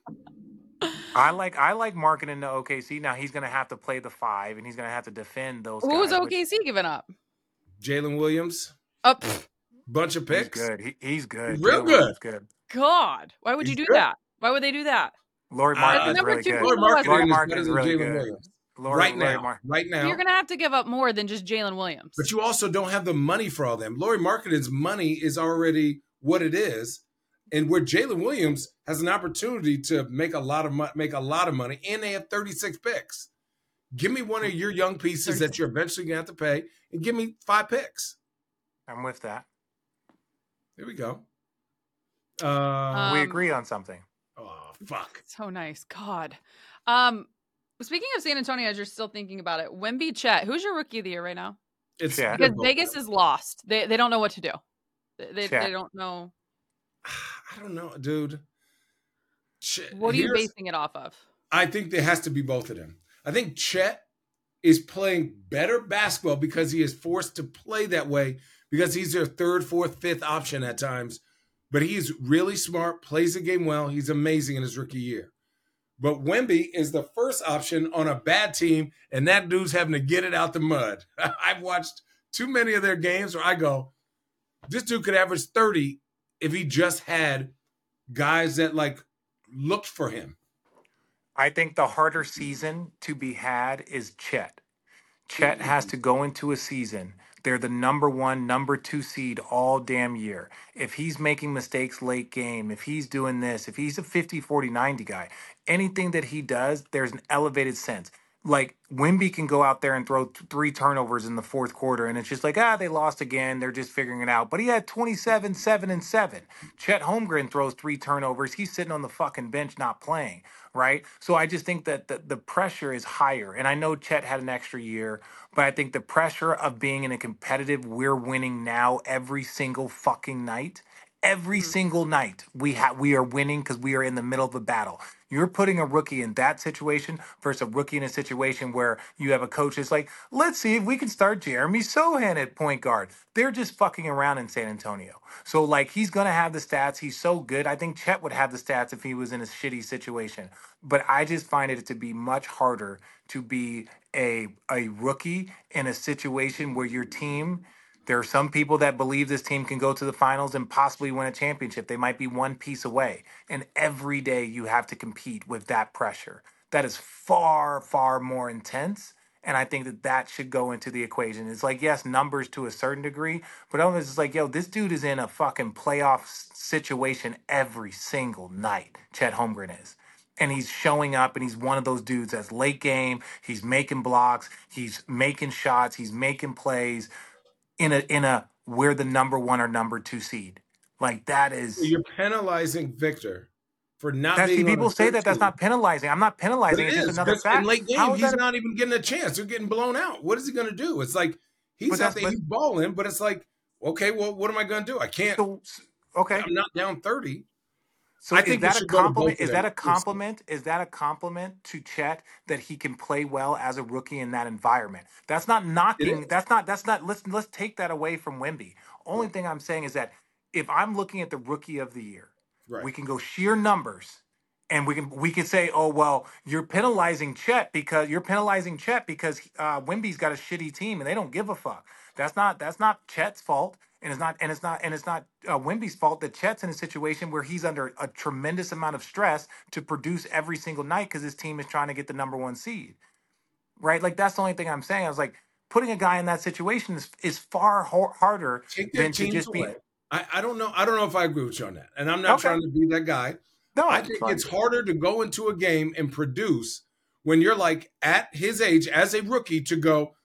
I like I like Marketing to O K C. Now he's going to have to play the five, and he's going to have to defend those Who's guys. O K C giving up? Jalen Williams? Oh, pfft, Bunch of Which, he's picks? good. He, he's good. He's real Jalen good. Williams good. God. Why would you He's do good. that? Why would they do that? Laurie Uh, Marketing is number really two good. pick. Laurie Laurie Marketing is Marketing better is than really Jalen good. Williams. Laurie, right Laurie now. Mar- right now. You're going to have to give up more than just Jalen Williams. But you also don't have the money for all them. Laurie Marketing's money is already what it is. And where Jalen Williams has an opportunity to make a lot of mo- make a lot of money, and they have thirty-six picks. Give me one of your young pieces that you're eventually gonna have to pay, and give me five picks. I'm with that. There we go. Uh, Um, we agree on something. oh fuck. So nice. God. Um, speaking of San Antonio, as you're still thinking about it, Wemby Chet, who's your rookie of the year right now? It's Yeah. Because they're both Vegas good. is lost. They they don't know what to do. They they, Chet. they don't know. I don't know, dude. Ch- What are you here's- basing it off of? I think there has to be both of them. I think Chet is playing better basketball because he is forced to play that way because he's their third, fourth, fifth option at times. But he's really smart, plays the game well. He's amazing in his rookie year. But Wemby is the first option on a bad team, and that dude's having to get it out the mud. I've watched too many of their games where I go, this dude could average thirty if he just had guys that like looked for him. I think the harder season to be had is Chet. Chet has to go into a season. They're the number one, number two seed all damn year. If he's making mistakes late game, if he's doing this, if he's a fifty, forty, ninety guy, anything that he does, there's an elevated sense. Like Wemby can go out there and throw th- three turnovers in the fourth quarter, and it's just like, ah, they lost again. They're just figuring it out. But he had twenty-seven, seven, and seven. Chet Holmgren throws three turnovers. He's sitting on the fucking bench not playing, right? So I just think that the, the pressure is higher. And I know Chet had an extra year, but I think the pressure of being in a competitive, we're winning now every single fucking night. Every Mhm. single night we have we are winning because we are in the middle of a battle. You're putting a rookie in that situation versus a rookie in a situation where you have a coach that's like, let's see if we can start Jeremy Sohan at point guard. They're just fucking around in San Antonio. So like he's gonna have the stats. He's so good. I think Chet would have the stats if he was in a shitty situation. But I just find it to be much harder to be a a rookie in a situation where your team. There are some people that believe this team can go to the finals and possibly win a championship. They might be one piece away. And every day you have to compete with that pressure. That is far, far more intense. And I think that that should go into the equation. It's like, yes, numbers to a certain degree, but almost it's like, yo, this dude is in a fucking playoff s- situation every single night. Chet Holmgren is. And he's showing up and he's one of those dudes that's late game. He's making blocks. He's making shots. He's making plays. In a in a we're the number one or number two seed. Like that is You're penalizing Victor for not that's see, being on people a say that that's thirteen. not penalizing. I'm not But penalizing, it it's just is, another because in fact. late game, How is he's that a- not even getting a chance. They're getting blown out. What is he going to do? It's like he's But out that's- there, but- he's balling, but it's like, okay, well, what am I going to do? I can't. so, okay. I'm not down thirty. So I is think it that a should go to compliment? both of Is that them. a compliment? Is that a compliment to Chet that he can play well as a rookie in that environment? That's not knocking. is. That's not. That's not. Let's let's take that away from Wemby. Only thing I'm saying is that if I'm looking at the rookie of the year, Right. we can go sheer numbers, and we can we can say, oh well, you're penalizing Chet because you're penalizing Chet because uh, Wemby's got a shitty team and they don't give a fuck. That's not that's not Chet's fault. And it's not, and it's not, and it's not uh, Wemby's fault that Chet's in a situation where he's under a tremendous amount of stress to produce every single night because his team is trying to get the number one seed, right? Like that's the only thing I'm saying. I was like, putting a guy in that situation is is far ho- harder Take their than to teams just be. away. I, I don't know. I don't know if I agree with you on that. And I'm not Okay. trying to be that guy. No, I it's think fine. it's harder to go into a game and produce when you're like at his age as a rookie to go,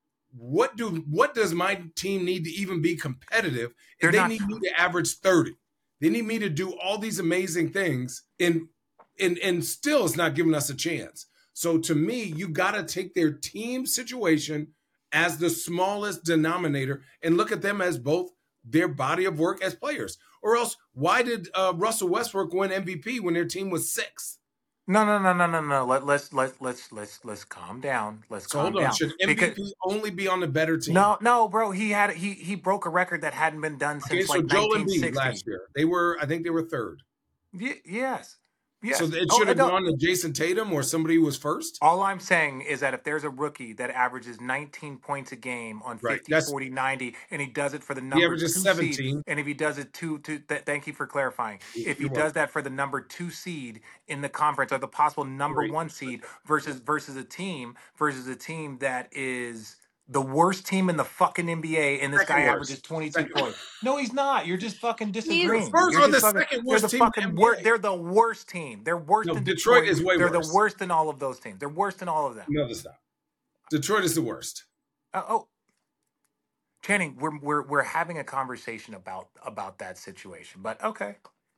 what do what does my team need to even be competitive? They're And they not- need me to average thirty. They need me to do all these amazing things. And and and still is not giving us a chance. So to me, you got to take their team situation as the smallest denominator and look at them as both their body of work as players. Or else, why did uh, Russell Westbrook win M V P when their team was sixth? No, no, no, no, no, no. Let let's let's let's let's let's calm down. Let's So calm hold on, down. should M V P Because only be on the better team? no, no, bro. He had he he broke a record that hadn't been done Okay, since so like Joel nineteen Embiid last sixty. year, they were, I think they were third. Y- yes, yes. So it Oh, should have no. gone to Jason Tatum or somebody who was first. All I'm saying is that if there's a rookie that averages nineteen points a game on Right, fifty, that's- forty, ninety, and he does it for the He number averages two seventeen. seed, and if he does it two, two th- thank you for clarifying. If he You're does welcome. that for the number two seed in the conference or the possible number Great. one seed versus versus a team versus a team that is the worst team in the fucking N B A, and this Second guy worst. averages twenty-two Second points. No, he's not. You're just fucking disagreeing. first You're or the just fucking- second they're worst the team in the fucking N B A. wor- They're the worst team. They're worse No, than Detroit Detroit. is way They're worse. the worst than all of those teams. They're worse than all of them. No, that's not. Detroit is the worst. Uh, oh, Channing, we're we're we're having a conversation about about that situation, but okay.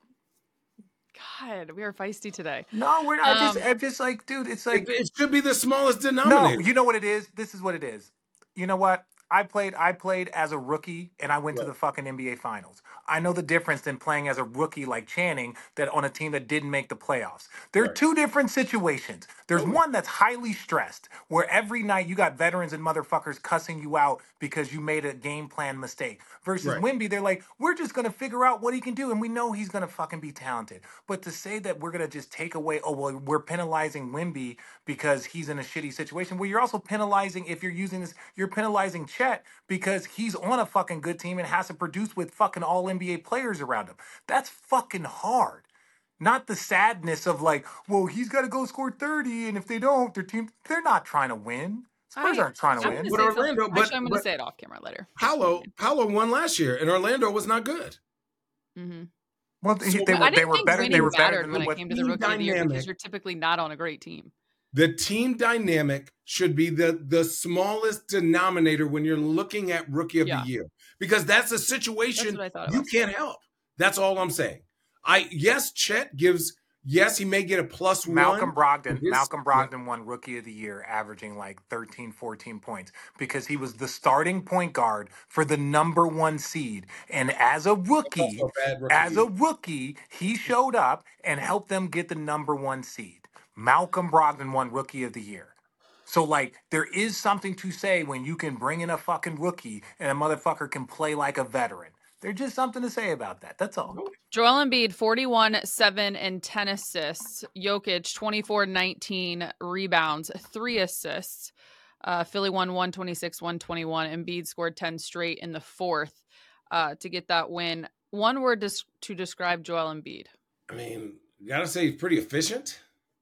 God, we are feisty today. No, we're not. Um, just I'm just like, dude, it's It, like it should be the smallest no. denominator. You know what it is? This is what it is. You know what? I played I played as a rookie and I went to Right. the fucking N B A finals. I know the difference than playing as a rookie like Channing that on a team that didn't make the playoffs. They're Right. two different situations. There's Totally. one that's highly stressed where every night you got veterans and motherfuckers cussing you out because you made a game plan mistake. Versus Right. Wemby, they're like, we're just gonna figure out what he can do and we know he's gonna fucking be talented. But to say that we're gonna just take away, oh well, we're penalizing Wemby because he's in a shitty situation. Well, you're also penalizing if you're using this, you're penalizing Chet because he's on a fucking good team and has to produce with fucking all N B A players around him. That's fucking hard. Not the sadness of like, well, he's got to go score thirty, and if they don't, their team, they're not trying to win. Spurs I- aren't trying to I'm win. gonna But say Orlando- something. but- Actually, I'm going but- to say it off camera later. Paolo, Paolo won last year, and Orlando was not good. Mm-hmm. Well, they, So- they I were didn't they were think better. winning They were better mattered than when it what. came to the team rookie of the year because dynamic- you're typically not on a great team. The team dynamic should be the the smallest denominator when you're looking at rookie of Yeah. the year, because that's a That's situation what I thought it you was. can't help. That's all I'm saying. I yes, Chet gives. Yes, he may get a plus Malcolm one. Brogdon, His- Malcolm Brogdon won Rookie of the Year, averaging like thirteen, fourteen points because he was the starting point guard for the number one seed. And as a rookie, Also a bad rookie as year. a rookie, he showed up and helped them get the number one seed. Malcolm Brogdon won Rookie of the Year. So, like, there is something to say when you can bring in a fucking rookie and a motherfucker can play like a veteran. There's just something to say about that. That's all. Joel Embiid, forty-one, seven, and ten assists. Jokic, twenty-four, nineteen rebounds, three assists. Uh, Philly won one twenty-six, one twenty-one. Embiid scored ten straight in the fourth uh, to get that win. One word to, to describe Joel Embiid. I mean, you gotta say he's pretty efficient.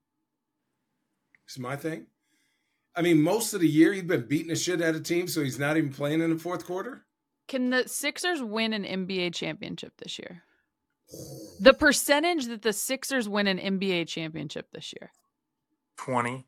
It's my thing. I mean, most of the year he's been beating the shit out of teams, so he's not even playing in the fourth quarter. Can the Sixers win an N B A championship this year? The percentage that the Sixers win an N B A championship this year. twenty.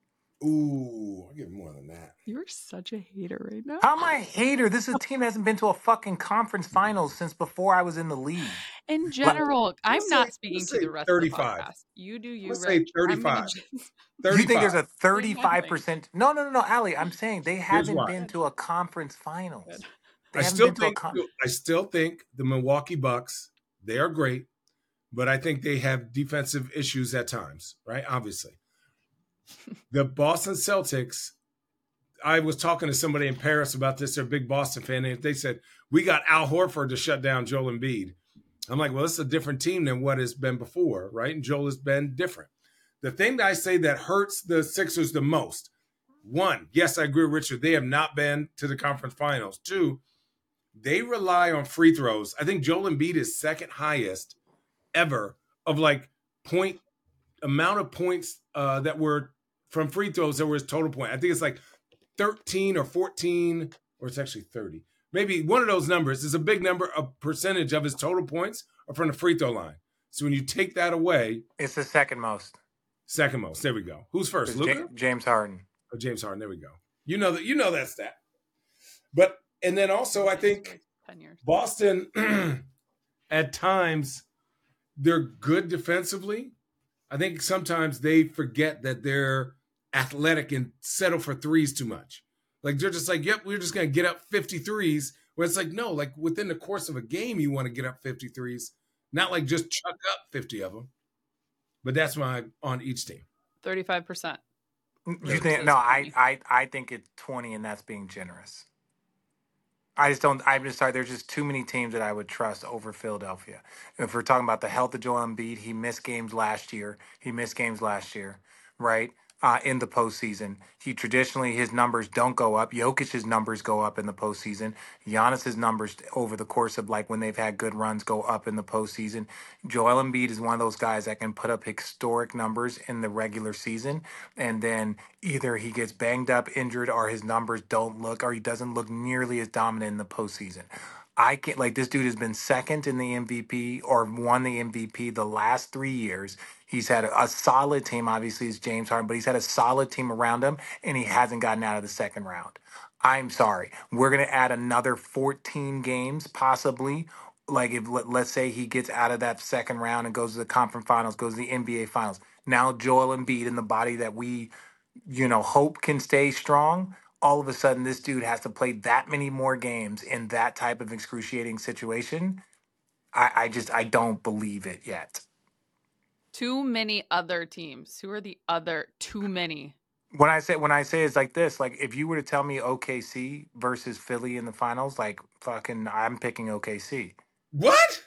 Ooh, I give more than that. You're such a hater right now. How am I a hater? This is a team that hasn't been to a fucking conference finals since before I was in the league. In general, I'm let's not say- speaking let's to say the rest thirty-five. of the podcast. You do you, Let's Rich. say I'm gonna thirty-five. just- thirty-five. You think there's a thirty-five percent? No, no, no, no, Ali. I'm saying they haven't why. been to a conference finals. They I haven't still been to a think con- I still think the Milwaukee Bucks, they are great, but I think they have defensive issues at times, right? Obviously. The Boston Celtics, I was talking to somebody in Paris about this, they're a big Boston fan, and they said, we got Al Horford to shut down Joel Embiid. I'm like, well, this is a different team than what has been before, right? And Joel has been different. The thing that I say that hurts the Sixers the most, one, yes, I agree with Richard, they have not been to the conference finals. Two, they rely on free throws. I think Joel Embiid is second highest ever of like point amount of points uh, that were from free throws that were his total point. I think it's like thirteen or fourteen, or it's actually thirty. Maybe one of those numbers is a big number, a percentage of his total points are from the free throw line. So when you take that away, It's the second most. second most. There we go. Who's first? It's Luka? Ja- James Harden. Oh, James Harden. There we go. You know that. You know that stat. But and then also I think ten years. Boston, at times, they're good defensively, I think sometimes they forget that they're athletic and settle for threes too much. Like they're just like, yep, we're just going to get up fifty threes. Where it's like, no, like within the course of a game, you want to get up fifty threes, not like just chuck up fifty of them. But that's my on each team. thirty-five percent. You think? No, I, I, I think it's twenty, and that's being generous. I just don't. I'm just sorry. There's just too many teams that I would trust over Philadelphia. If we're talking about the health of Joel Embiid, he missed games last year. He missed games last year, right? Uh, in the postseason, he traditionally his numbers don't go up. Jokic's numbers go up in the postseason. Giannis's numbers over the course of like when they've had good runs go up in the postseason. Joel Embiid is one of those guys that can put up historic numbers in the regular season, and then either he gets banged up, injured, or his numbers don't look, or he doesn't look nearly as dominant in the postseason. I can't like this dude has been second in the M V P or won the M V P the last three years. He's had a, a solid team. Obviously, it's James Harden, but he's had a solid team around him, and he hasn't gotten out of the second round. I'm sorry. We're gonna add another fourteen games, possibly. Like if let, let's say he gets out of that second round and goes to the conference finals, goes to the N B A finals. Now Joel Embiid in the body that we, you know, hope can stay strong. All of a sudden, this dude has to play that many more games in that type of excruciating situation. I, I just I don't believe it yet. Too many other teams. Who are the other too many? When I say when I say it's like this, like if you were to tell me O K C versus Philly in the finals, like fucking, I'm picking O K C. What?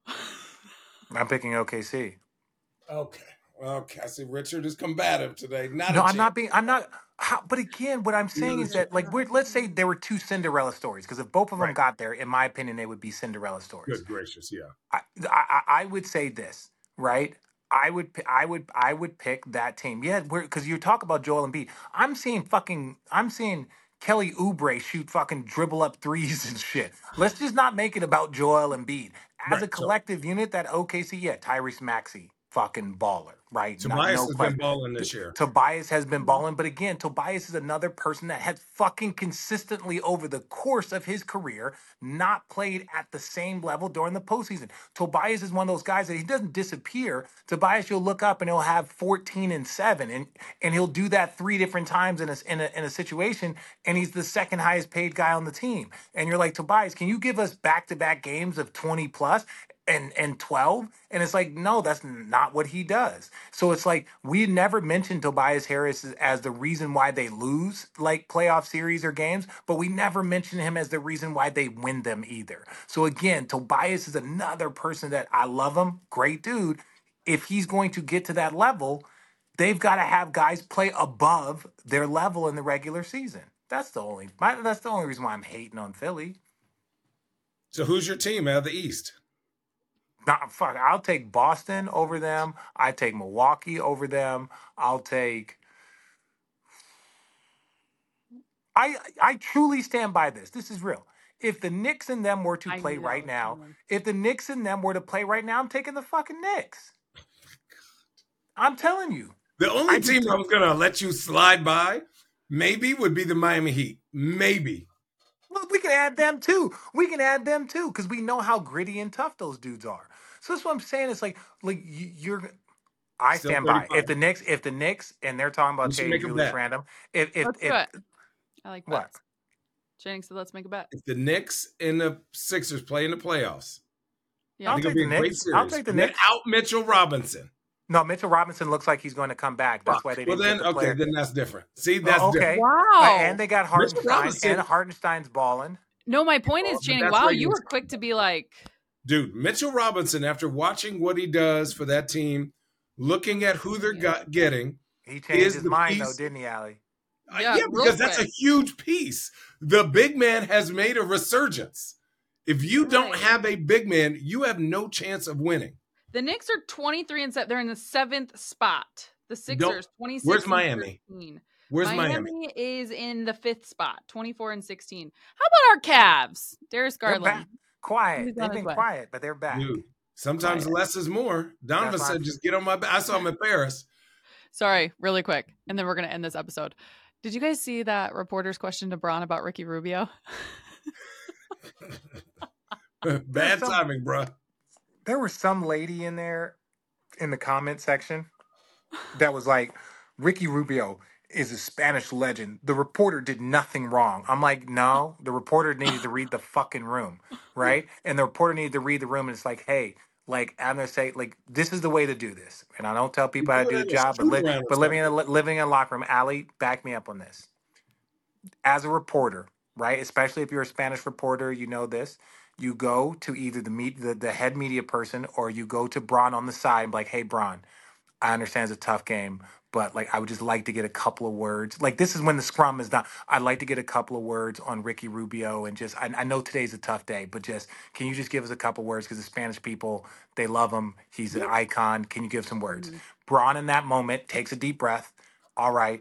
I'm picking O K C. Okay. Okay. I see Richard is combative today. Not no, a I'm not being. I'm not. How, but again, what I'm saying is that, like, we're, let's say there were two Cinderella stories, because if both of them Right. got there, in my opinion, they would be Cinderella stories. Good gracious, yeah. I, I, I would say this, right? I would, I would, I would pick that team. Yeah, because you talk about Joel Embiid. I'm seeing fucking, I'm seeing Kelly Oubre shoot fucking dribble up threes and shit. Let's just not make it about Joel Embiid. As Right, a collective so, unit, that O K C, yeah, Tyrese Maxey, fucking baller, right? Tobias Not, no has question. been balling this year. Tobias has been balling, but again, Tobias is another person that has fucking consistently over the course of his career not played at the same level during the postseason. Tobias is one of those guys that he doesn't disappear. Tobias, you'll look up and he'll have fourteen and seven, and and he'll do that three different times in a in a in a situation, and he's the second highest paid guy on the team. And you're like, Tobias, can you give us back to back games of twenty plus? And and twelve, and it's like, no, that's not what he does. So it's like we never mentioned Tobias Harris as, as the reason why they lose like playoff series or games, but we never mention him as the reason why they win them either. So again, Tobias is another person that I love him, great dude. If he's going to get to that level, they've got to have guys play above their level in the regular season. That's the only my, that's the only reason why I'm hating on Philly. So who's your team out of the East? Nah, fuck, I'll take Boston over them. I take Milwaukee over them. I'll take. I I truly stand by this. This is real. If the Knicks and them were to I play know, right now, someone. if the Knicks and them were to play right now, I'm taking the fucking Knicks. I'm telling you. The only I team just- I was gonna let you slide by, maybe, would be the Miami Heat. Maybe. Well, we can add them too. We can add them too because we know how gritty and tough those dudes are. So that's what I'm saying. It's like, like you, you're. I Still stand by. thirty-five. If the Knicks, if the Knicks, and they're talking We about should Jay make a Julius bet. Randle, if if Let's do if it. I like what? bets. Jennings said, let's make a bet. If the Knicks and the Sixers play in the playoffs, Yeah. I'll I think take it'll be the a great Knicks. series. I'll take the Knicks. Without Mitchell Robinson. No, Mitchell Robinson looks like he's going to come back. That's Fuck. why they Well, didn't then, get the okay, player. then that's different. See, that's Oh, okay. different. Wow. Uh, and they got Mitchell Hartenstein, Robinson- and Hartenstein's balling. No, my point Well, is, but Channing, that's wow, why you you- were quick to be like, Dude, Mitchell Robinson, after watching what he does for that team, looking at who they're got, getting, He Is changed his the mind, piece- though, didn't he, Allie? uh, Yeah, yeah, real because that's a quick. huge piece. The big man has made a resurgence. If you don't Right. have a big man, you have no chance of winning. the Knicks are twenty-three and seven. They're in the seventh spot. The Sixers, twenty-six. Where's and Miami? thirteen. Where's Miami, Miami? is in the fifth spot, twenty-four and sixteen. How about our Cavs? Darius They're Garland. back. Quiet. He's on They've his been way. quiet, but they're back. Dude, sometimes Quiet. less is more. Donovan That's said, why- just get on my back. I saw him in Paris. Sorry, really quick. And then we're going to end this episode. Did you guys see that reporter's question to Braun about Ricky Rubio? Bad some- timing, bro. There was some lady in there in the comment section that was like, Ricky Rubio is a Spanish legend. The reporter did nothing wrong. I'm like, no, the reporter needed to read the fucking room, right? And the reporter needed to read the room, and it's like, hey, like I'm gonna say, like this is the way to do this. And I don't tell You people how to do do it the in a job, but shoot li- around or but living in a something. living in a locker room, Ali, back me up on this. As a reporter, right? Especially if you're a Spanish reporter, you know this. You go to either the meet the, the head media person, or you go to Braun on the side and be like, hey, Braun, I understand it's a tough game, but like I would just like to get a couple of words. Like this is when the scrum is done. I'd like to get a couple of words on Ricky Rubio, and just I, I know today's a tough day, but just can you just give us a couple words, because the Spanish people, they love him. He's an Yep. icon. Can you give some words? Mhm. Braun in that moment takes a deep breath. All right,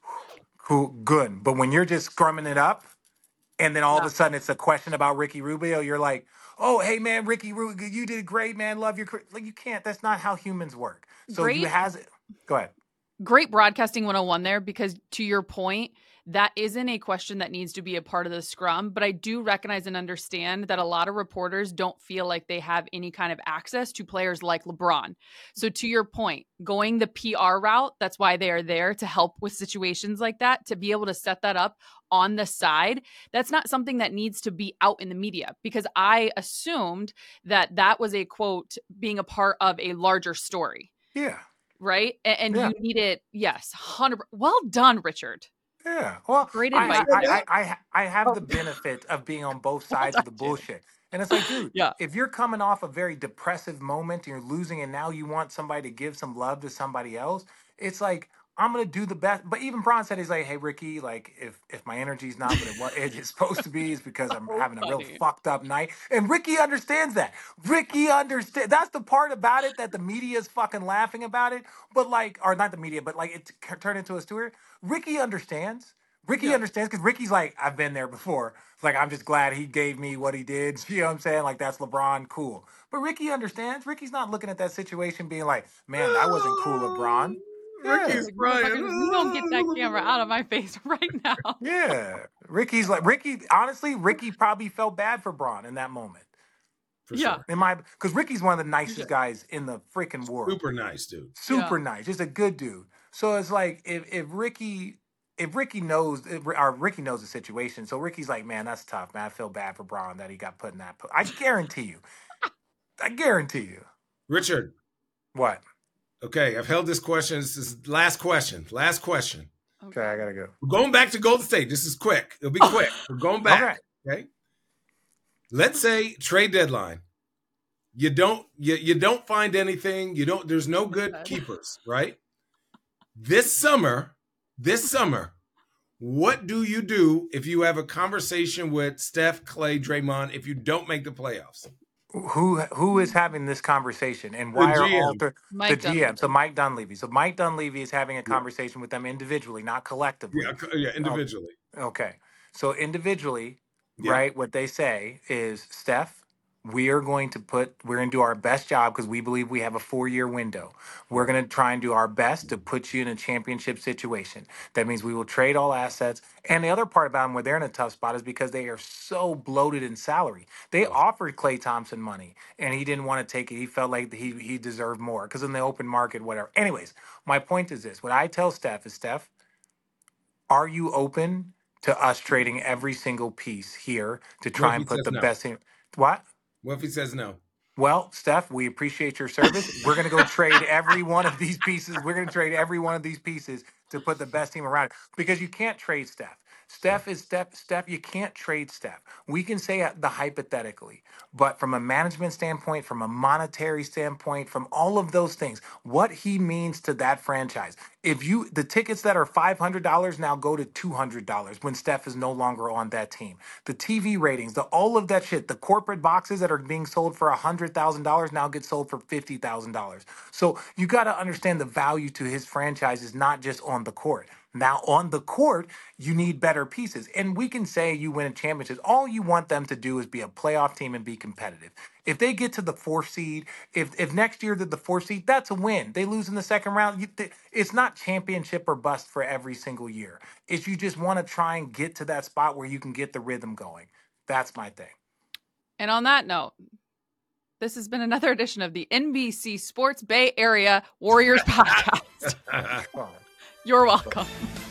cool, good. But when you're just scrumming it up, and then all of Yeah. a sudden it's a question about Ricky Rubio, you're like, oh, hey man, Ricky Rubio, you did great, man. Love your career. Like you can't. That's not how humans work. So you Great has it. Go ahead. great broadcasting one oh one there, because to your point, that isn't a question that needs to be a part of the scrum, but I do recognize and understand that a lot of reporters don't feel like they have any kind of access to players like LeBron. So to your point, going the P R route, that's why they are there, to help with situations like that, to be able to set that up on the side. That's not something that needs to be out in the media, because I assumed that that was a quote being a part of a larger story. Yeah. Right. And, and Yeah. you need it. Yes. one hundred. Well done, Richard. Yeah. Well, Great I, advice I, there. I, I, I have Oh, the benefit of being on both well sides done, of the Shannon. bullshit. And it's like, dude, Yeah. if you're coming off a very depressive moment and you're losing, and now you want somebody to give some love to somebody else, it's like, I'm gonna do the best. But even Braun said, he's like, hey Ricky, like if if my energy's not what it was it is supposed to be, is because I'm So having a real funny. fucked up night. And Ricky understands that. Ricky understands. That's the part about it that the media is fucking laughing about it. But like, or not the media, but like it t- turned into a steward. Ricky understands. Ricky Yeah. understands, because Ricky's like, I've been there before. It's like, I'm just glad he gave me what he did. You know what I'm saying? Like, that's LeBron, cool. But Ricky understands. Ricky's not looking at that situation being like, man, that wasn't cool, LeBron. Yeah. Ricky's Like, crying. motherfucker, you don't get that camera out of my face right now. Yeah. Ricky's like, Ricky, honestly, Ricky probably felt bad for Braun in that moment. For Yeah. sure. In my, because Ricky's one of the nicest did. guys in the freaking world. Super nice, dude. Super Yeah. nice, just a good dude. So it's like, if if Ricky if Ricky knows, if, or Ricky knows the situation, so Ricky's like, man, that's tough, man. I feel bad for Braun that he got put in that. Po-. I guarantee you, I guarantee you. Richard. What? Okay, I've held this question. This is last question. Last question. Okay, I gotta go. We're going back to Golden State. This is quick. It'll be quick. We're going back. Okay. Okay. Let's say trade deadline. You don't you, you don't find anything. You don't. There's no good keepers, right? This summer, this summer, what do you do if you have a conversation with Steph, Clay, Draymond if you don't make the playoffs? Who who is having this conversation, and why The are G M. all th- the Mike G M? Dunleavy. So Mike Dunleavy. So Mike Dunleavy is having a Yeah. conversation with them individually, not collectively. Yeah, yeah, individually. Okay. So individually, Yeah. right, what they say is, Steph, we are going to put, we're going to do our best job because we believe we have a four year window. We're going to try and do our best to put you in a championship situation. That means we will trade all assets. And the other part about them where they're in a tough spot is because they are so bloated in salary. They Oh. offered Klay Thompson money and he didn't want to take it. He felt like he, he deserved more because in the open market, whatever. Anyways, my point is this. What I tell Steph is, Steph, are you open to us trading every single piece here to What try if and he put says the no? best in? What? What if he says no? Well, Steph, we appreciate your service. We're going to go trade every one of these pieces. We're going to trade every one of these pieces to put the best team around it, because you can't trade Steph. Steph is Steph. Steph, you can't trade Steph. We can say the hypothetically, but from a management standpoint, from a monetary standpoint, from all of those things, what he means to that franchise. If you, the tickets that are five hundred dollars now go to two hundred dollars when Steph is no longer on that team. The T V ratings, the all of that shit, the corporate boxes that are being sold for one hundred thousand dollars now get sold for fifty thousand dollars. So you got to understand the value to his franchise is not just on the court. Now, on the court, you need better pieces. And we can say you win a championship. All you want them to do is be a playoff team and be competitive. If they get to the fourth seed, if if next year they're the fourth seed, that's a win. They lose in the second round. You, th- it's not championship or bust for every single year. It's you just want to try and get to that spot where you can get the rhythm going. That's my thing. And on that note, This has been another edition of the N B C Sports Bay Area Warriors podcast. You're welcome.